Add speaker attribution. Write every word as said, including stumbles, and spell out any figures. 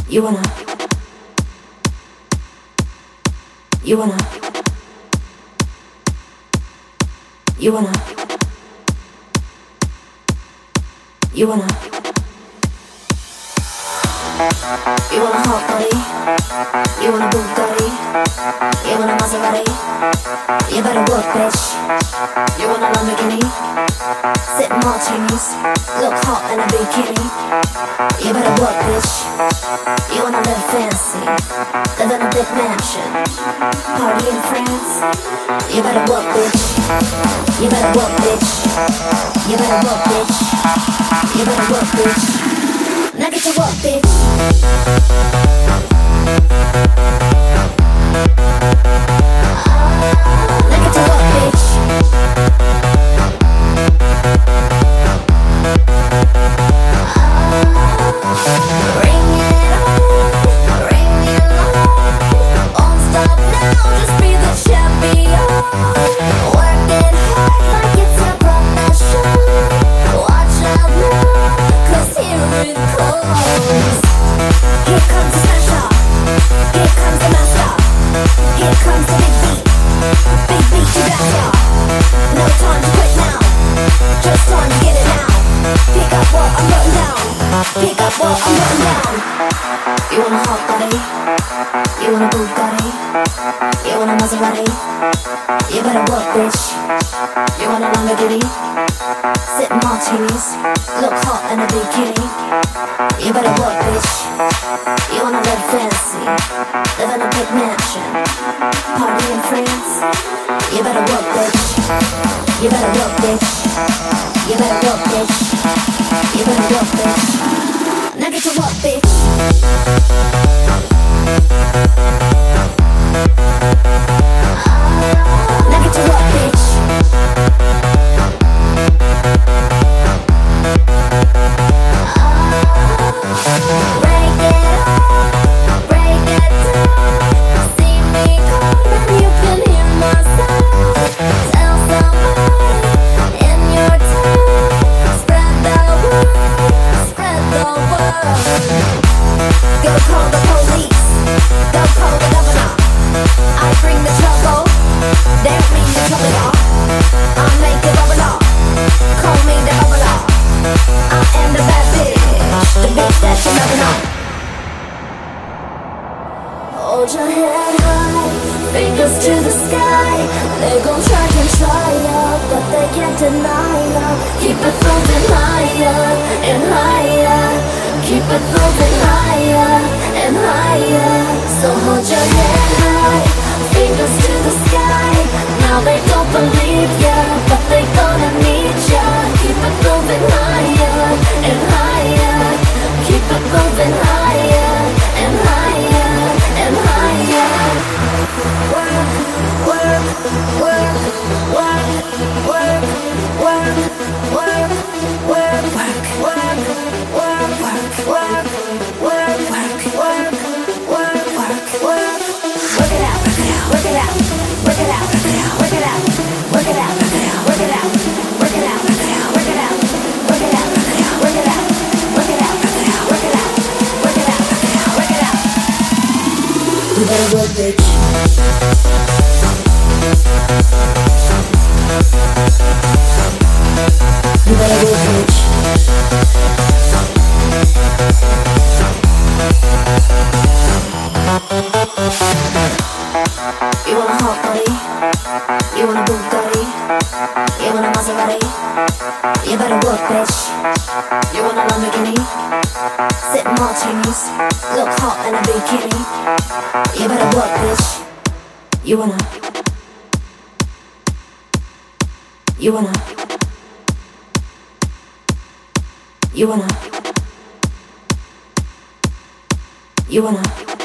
Speaker 1: You wanna, you wanna, you wanna, you wanna, you want a hot body, you want a Bugatti, you want a Maserati, you better work, bitch. You want a Lamborghini, sip martinis, look hot in a bikini. You better work, bitch. You wanna live fancy, live in a big mansion, party in France. You better work, bitch. You better work, bitch. You better work, bitch. You better work, bitch. Now get to work, bitch. Now get to work, bitch. Bring it on, bring it on. Won't stop now, just be the champion. Work it hard like it's a profession. Watch out now, 'cause here it comes. Here comes the smash up, here comes the master, here comes the big beat, big beat you blast up. No time to quit now, just time to get it now. Pick up what I'm putting down, pick up what I'm putting down. You want a hot body, you want a Bugatti, you want a Maserati. You better work, bitch. You want a Lamborghini, sip martinis, look hot in a bikini. You better work, bitch. You wanna live fancy, live in a big mansion, party in France. You better work, bitch. You better work, bitch. You better work, bitch. You better work, bitch. Now get to work, bitch. Now get to work, bitch. Break it up, break it down. See me coming, you can hear my sound. Tell somebody in your town. Spread the word, spread the word. Go call the police, go call the governor. I bring the trouble, they don't mean to trouble y'all. I make it bubble up, call me the bubbler. I am the bad bitch, the bitch that you're loving on. Hold your head high, fingers to the sky. They gon' try and try ya, but they can't deny ya. Keep it moving higher and higher. Keep it moving higher and higher. So hold your head high, fingers to the sky. Now they don't believe ya, but they gonna need ya. Keep it moving higher and higher. Keep it moving higher and higher and higher. Work, work, work, work, work, work, work, work, work, work, work, work, work, work, work, work, work, work. Work it out, work it out, work it out, work it out, work it out, work it out, work it out, work it out, work it out, work it out, work it out, work it out, work it out, work it out, work it out, work it out, work it out. You better work, bitch. You better work, bitch. You want a hot body, you want a Bugatti, you want a Maserati. You better work, bitch. You want a Lamborghini, sip martinis, look hot in a bikini. You better work, bitch. You wanna, you wanna, you wanna, you wanna.